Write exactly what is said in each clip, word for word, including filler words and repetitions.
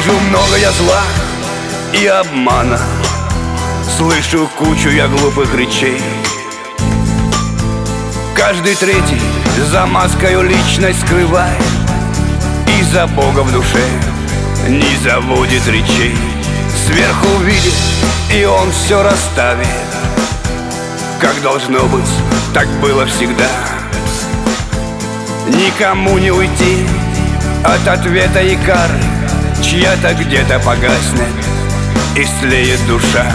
Вижу много я зла и обмана, слышу кучу я глупых речей. Каждый третий за маскою личность скрывает, и за Бога в душе не заводит речей. Сверху видит, и он все расставит, как должно быть, так было всегда. Никому не уйти от ответа и кары, чья-то где-то погаснет и слеет душа.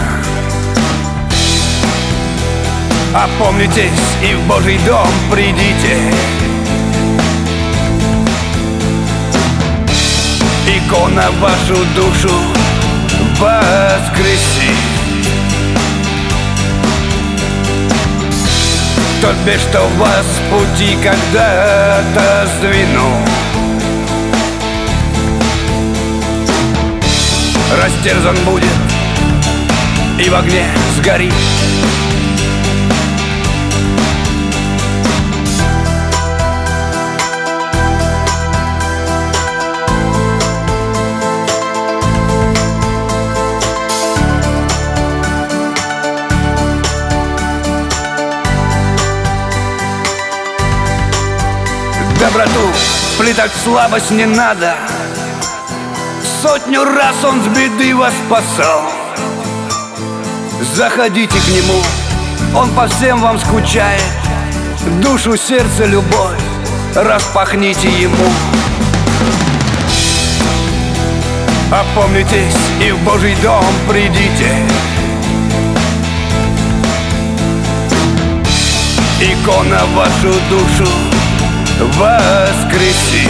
Опомнитесь и в Божий дом придите. Икона вашу душу воскресит. Тот бес, что вас с пути когда-то сдвинул, растерзан будет и в огне сгорит. Доброту плетать в слабость не надо, сотню раз он с беды вас спасал. Заходите к нему, он по всем вам скучает, душу, сердце, любовь распахните ему. Опомнитесь и в Божий дом придите. Икона вашу душу воскресит.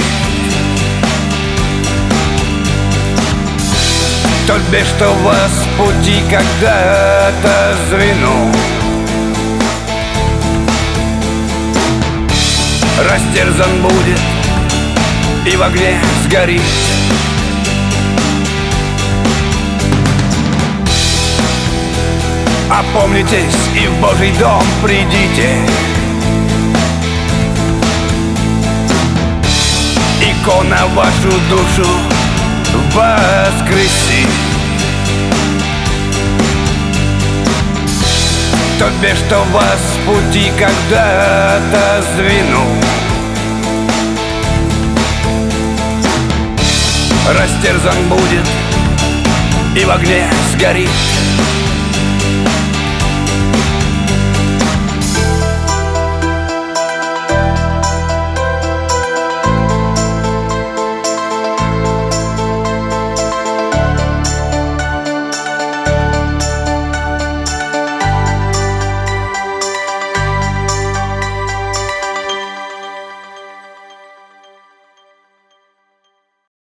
Тот бес, что вас с пути когда-то сдвинул, растерзан будет и в огне сгорит. Опомнитесь и в Божий дом придите. Икона вашу душу воскресит. Тот бес, что вас с пути когда-то сдвинул, растерзан будет и в огне сгорит.